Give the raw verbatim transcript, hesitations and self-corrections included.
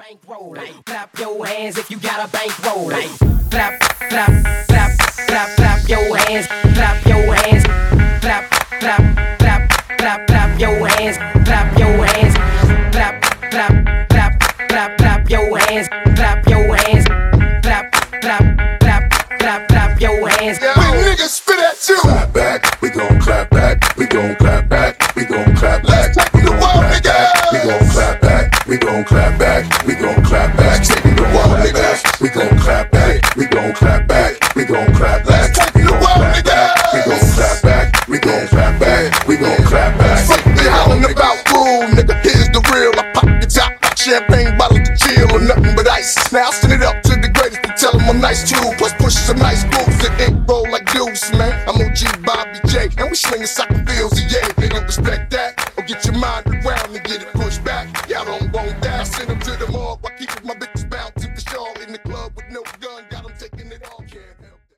bankroll. Like, clap your hands if you got a bankroll. Like, clap, clap, clap, clap, clap your hands, clap your hands, clap, clap, clap, clap, clap your hands, clap your hands, clap, clap, clap, clap, clap your hands, clap your hands, clap, clap, clap, clap, clap your hands. We niggas spit at you. Clap back, we gon' clap back, we gon' clap back, we gon' clap back. Let's take the world, niggas. We gon' clap back, we gon' clap back, we gon' clap back. Take the world, niggas. We gon' clap back, we gon' clap back, we gon' clap back. Let's take the world, niggas. We gon' clap back, we gon' clap back, we gon' clap back. Fuck they hollering about rule, nigga. Here's the real. I pop your top, champagne bottle to chill or nothing but ice. Now send it up to the greatest and tell them I'm nice too. Plus push some nice grooves and ink roll like deuce, man. I'm O G Bobby J, and we slinging soccer fields, yeah. They don't respect that, or get your mind around and get it pushed back. Y'all don't want that. I send them to the morgue while keeping my bitches bouncing for sure in the club with no